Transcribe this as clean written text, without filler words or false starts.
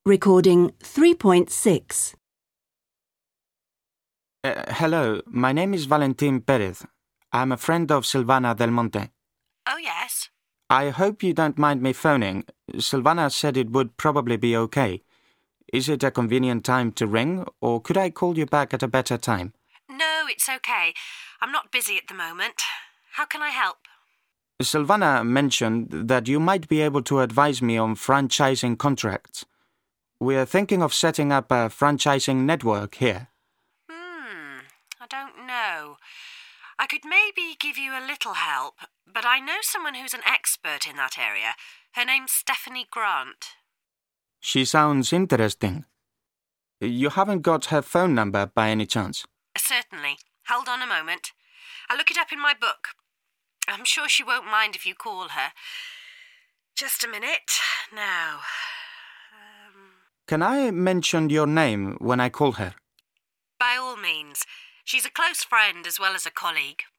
Recording 3.6. Hello, my name is Valentin Perez. I'm a friend of Silvana Del Monte. Oh, yes. I hope you don't mind me phoning. Silvana said it would probably be okay. Is it a convenient time to ring, or could I call you back at a better time? No, it's okay. I'm not busy at the moment. How can I help? Silvana mentioned that you might be able to advise me on franchising contracts. We're thinking of setting up a franchising network here. I don't know. I could maybe give you a little help, but I know someone who's an expert in that area. Her name's Stephanie Grant. She sounds interesting. You haven't got her phone number by any chance? Certainly. Hold on a moment. I'll look it up in my book. I'm sure she won't mind if you call her. Just a minute. Now. Can I mention your name when I call her? By all means. She's a close friend as well as a colleague.